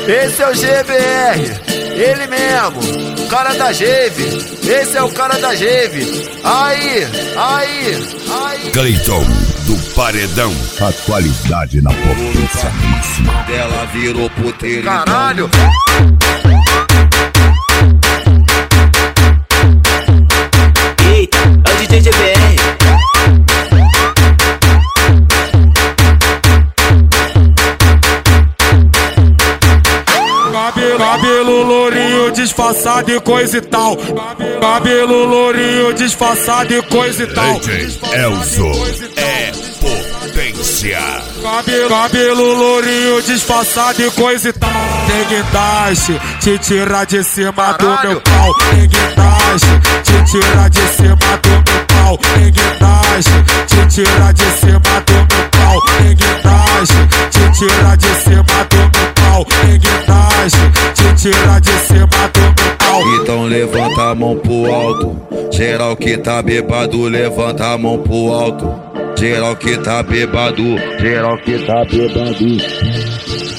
Esse é o GBR, ele mesmo, cara da Geve. Esse é o cara da Geve. Aí. Cleiton do Paredão. A qualidade na potência máxima. Ela virou puteiro. Caralho. Eita, é o DJ GBR. Cabelo lourinho disfarçado e coisa e tal. Cabelo lourinho disfarçado e coisa e tal. DJ Elzo é potência. Cabelo lourinho disfarçado e coisa e tal. Tem guindaste, te tirar de cima do meu pau. Tem guindaste, te tirar de cima do meu pau. Tem guindaste, te tirar de cima do meu pau. Tem guindaste, te tirar de cima do meu pau. Tem guindaste, te tirar de cima do meu pau. Então levanta a mão pro alto. Geral que tá bebado, levanta a mão pro alto. Geral que tá bebado, geral que tá bebado.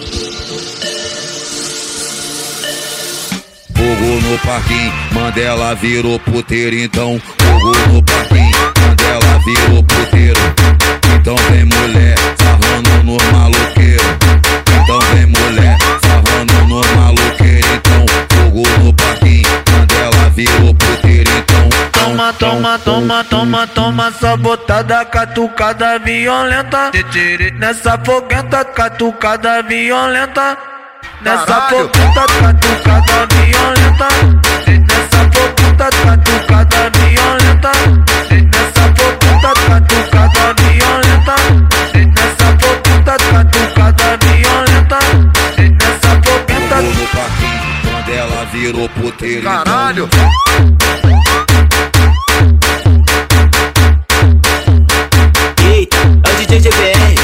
Fogo no parquinho, Mandela virou puteiro. Então fogo no parquinho, Mandela virou puteiro. Então vem mulher, sarrando no maloqueiro. Então vem mulher, sarrando no maloqueiro. Então fogo no parquinho, Mandela virou puteiro. Então Toma, sabotada, catucada violenta. Nessa foguenta, catucada violenta. Nessa foguenta, catucada violenta. Nessa foguenta, catucada violenta. Nessa foguenta, catucada violenta. Nessa foguenta, catucada violenta. Nessa foguenta. no parquinho, Mandela virou puteiro. Caralho. Eita, é o DJ GBR.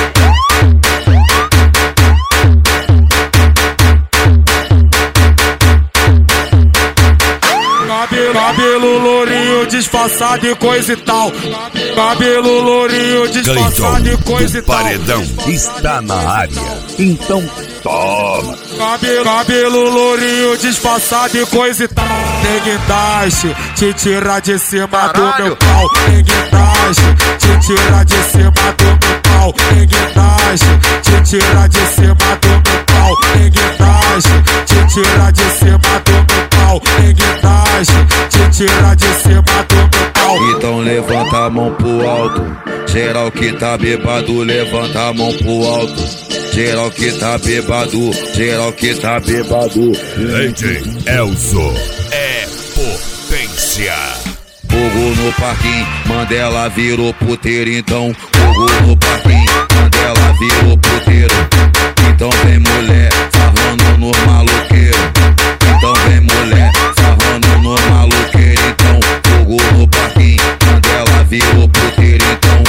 Cabelo lourinho disfarçado e coisa e tal. Cabelo lourinho disfarçado e coisa e Cleiton do tal. Paredão. Está na área, então toma. Cabelo lourinho disfarçado e coisa e tal. Tem guindaste, te tirar de cima do meu pau. Tem guindaste, te tirar de cima do meu pau. Tem guindaste, te tirar de cima do meu pau. Tem guindaste, te tirar de cima do meu pau. Tem guindaste, te tirar de cima do meu pau. Então levanta a mão pro alto. Geral que tá bebado, levanta a mão pro alto. Geral que tá bebado, geral que tá bebado. DJ Elzo é potência. Fogo no parquinho, Mandela virou puteiro. Então fogo no parquinho, Mandela virou puteiro. Então vem mulher, sarrando no maloqueiro. Então vem mulher, sarrando no maloqueiro. Então fogo no parquinho, Mandela virou puteiro. Então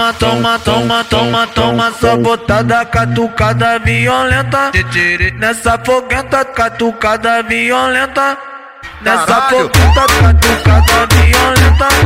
Toma, sabotada, catucada violenta. Nessa foguenta, catucada violenta. Nessa foguenta, catucada violenta.